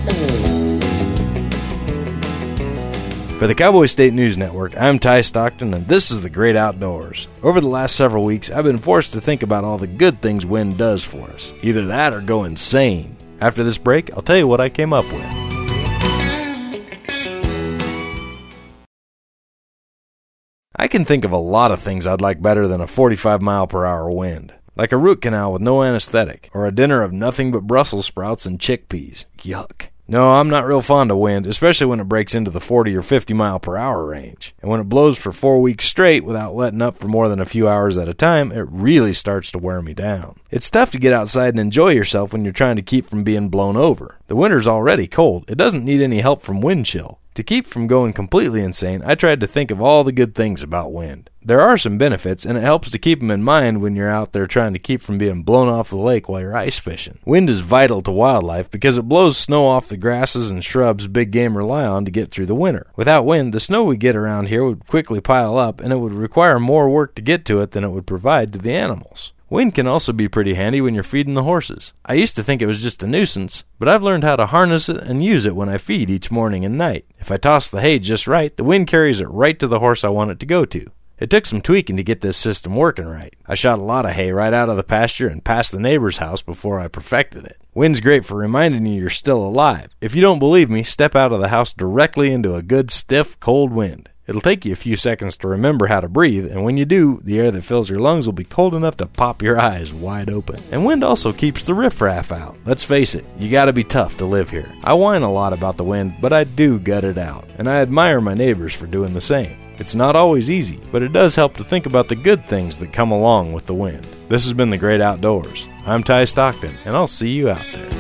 For the Cowboy State News Network, I'm Ty Stockton, and this is The Great Outdoors. Over the last several weeks, I've been forced to think about all the good things wind does for us. Either that or go insane. After this break, I'll tell you what I came up with. I can think of a lot of things I'd like better than a 45-mile-per-hour wind. Like a root canal with no anesthetic, or a dinner of nothing but Brussels sprouts and chickpeas. Yuck. No, I'm not real fond of wind, especially when it breaks into the 40 or 50 mile per hour range. And when it blows for 4 weeks straight without letting up for more than a few hours at a time, it really starts to wear me down. It's tough to get outside and enjoy yourself when you're trying to keep from being blown over. The winter's already cold. It doesn't need any help from wind chill. To keep from going completely insane, I tried to think of all the good things about wind. There are some benefits, and it helps to keep them in mind when you're out there trying to keep from being blown off the lake while you're ice fishing. Wind is vital to wildlife because it blows snow off the grasses and shrubs big game rely on to get through the winter. Without wind, the snow we get around here would quickly pile up, and it would require more work to get to it than it would provide to the animals. Wind can also be pretty handy when you're feeding the horses. I used to think it was just a nuisance, but I've learned how to harness it and use it when I feed each morning and night. If I toss the hay just right, the wind carries it right to the horse I want it to go to. It took some tweaking to get this system working right. I shot a lot of hay right out of the pasture and past the neighbor's house before I perfected it. Wind's great for reminding you you're still alive. If you don't believe me, step out of the house directly into a good, stiff, cold wind. It'll take you a few seconds to remember how to breathe, and when you do, the air that fills your lungs will be cold enough to pop your eyes wide open. And wind also keeps the riffraff out. Let's face it, you gotta be tough to live here. I whine a lot about the wind, but I do gut it out, and I admire my neighbors for doing the same. It's not always easy, but it does help to think about the good things that come along with the wind. This has been The Great Outdoors. I'm Ty Stockton, and I'll see you out there.